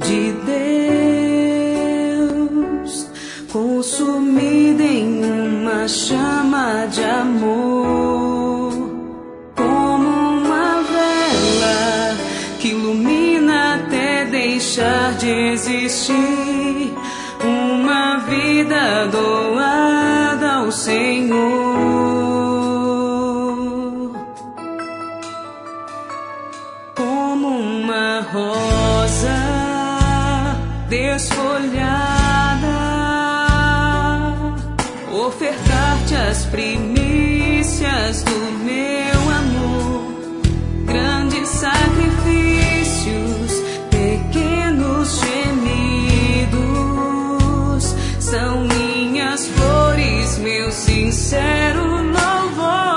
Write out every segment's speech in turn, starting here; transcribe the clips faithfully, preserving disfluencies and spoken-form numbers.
de Deus, consumida em uma chama de amor, como uma vela que ilumina até deixar de existir, uma vida doada ao Senhor, como uma rosa desfolhada, ofertar-te as primícias do meu amor, grandes sacrifícios, pequenos gemidos, são minhas flores, meu sincero louvor.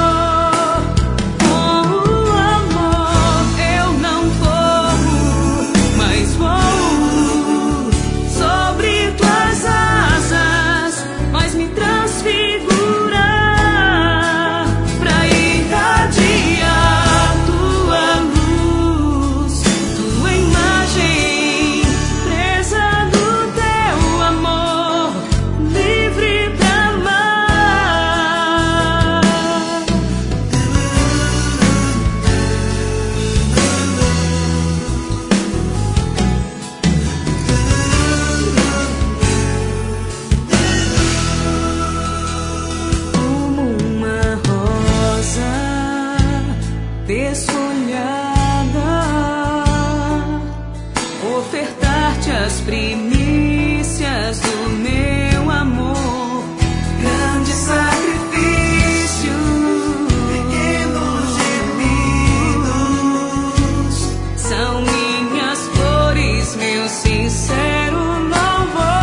Desfolhada, ofertar-te as primícias do meu amor, grande sacrifício, pequenos gemidos, são minhas flores, meu sincero louvor.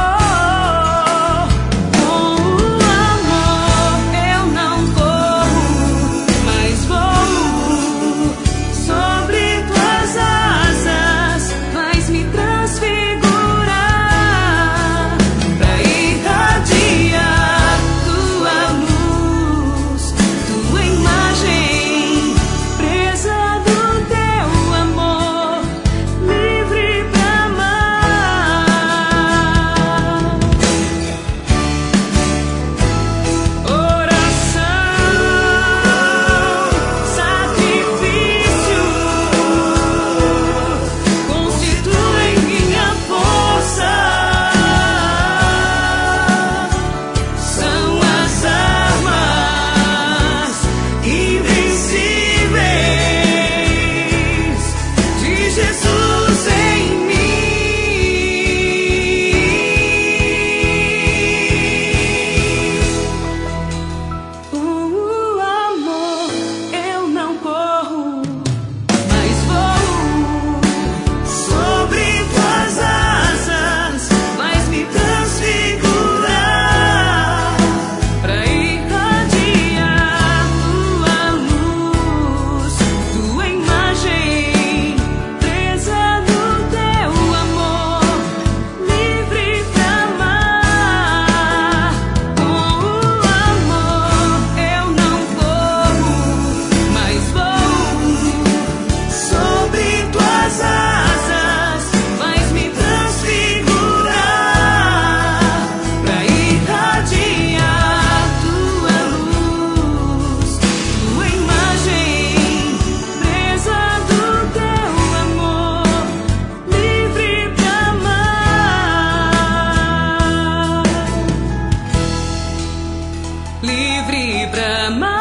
Livre pra amar.